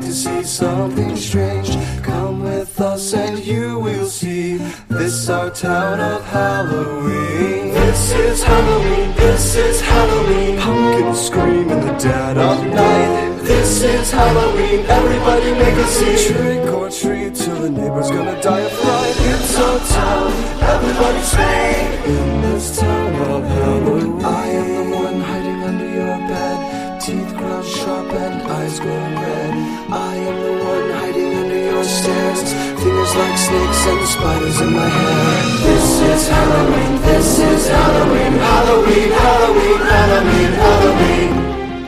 to see something strange. Come with us and you will see this our town of Halloween. This is Halloween, this is Halloween. Pumpkins scream in the dead of night. This is Halloween, everybody make a scene. Trick or treat till the neighbor's gonna die of fright. It's our town, everybody scream. In this town of Halloween, I am the one hiding under your bed, teeth ground sharp and eyes glowing red. I am the one hiding under your stairs, fingers like snakes and spiders in my hair. This is Halloween, this is Halloween, Halloween, Halloween, Halloween, Halloween.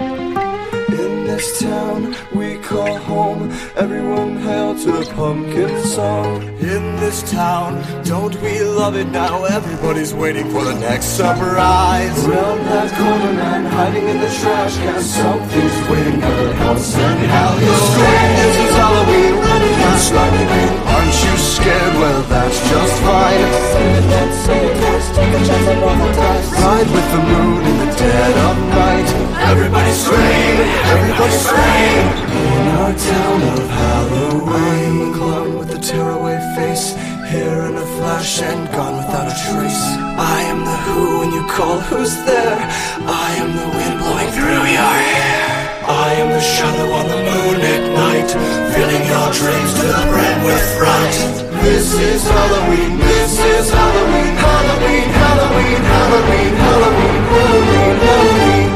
In this town we call home, everyone hail to the pumpkin song. In this town, don't we love it now? Everybody's waiting for the next surprise. Round that corner, man hiding in the trash can, something's waiting at the house and how you scream. This is Halloween, running and sliding in. Aren't you scared? Well, that's just fine. Sing it, let's sing it, let's take a chance and roll the dice. Ride with the moon in the dead of night. Everybody scream, everybody scream. In our town of Halloween, I am the clown with the tearaway face, here in a flash and gone without a trace. I am the who when you call, who's there? I am the wind blowing through your hair. I am the shadow on the moon at night, filling your dreams to the brim with fright. This is Halloween, this is Halloween, Halloween, Halloween, Halloween, Halloween, Halloween, Halloween.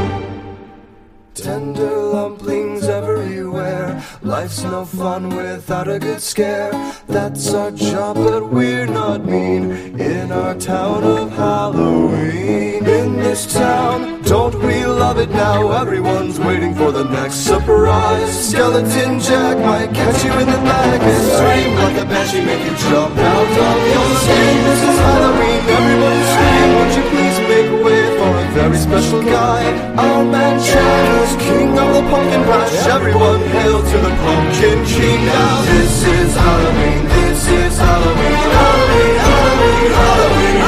Tender lumplings everywhere, life's no fun without a good scare. That's our job, but we're not mean in our town of Halloween. In this town, don't we love it now? Everyone's waiting for the next surprise. Skeleton Jack might catch you in the back and scream like a banshee, make you jump out of your skin. This is Halloween, everybody scream. Won't you please make way for a very special guy? Our man Jack is king of the pumpkin patch. Everyone hail to the Pumpkin King now. This is Halloween, this is Halloween, Halloween, Halloween, Halloween,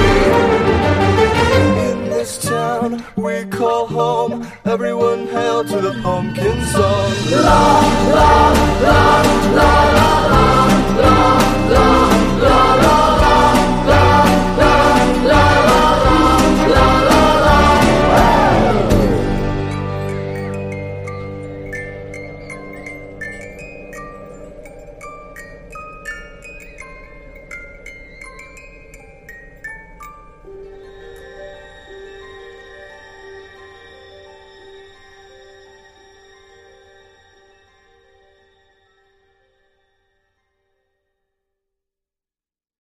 Halloween. In this town we call home, everyone hail to the pumpkin song. La, la,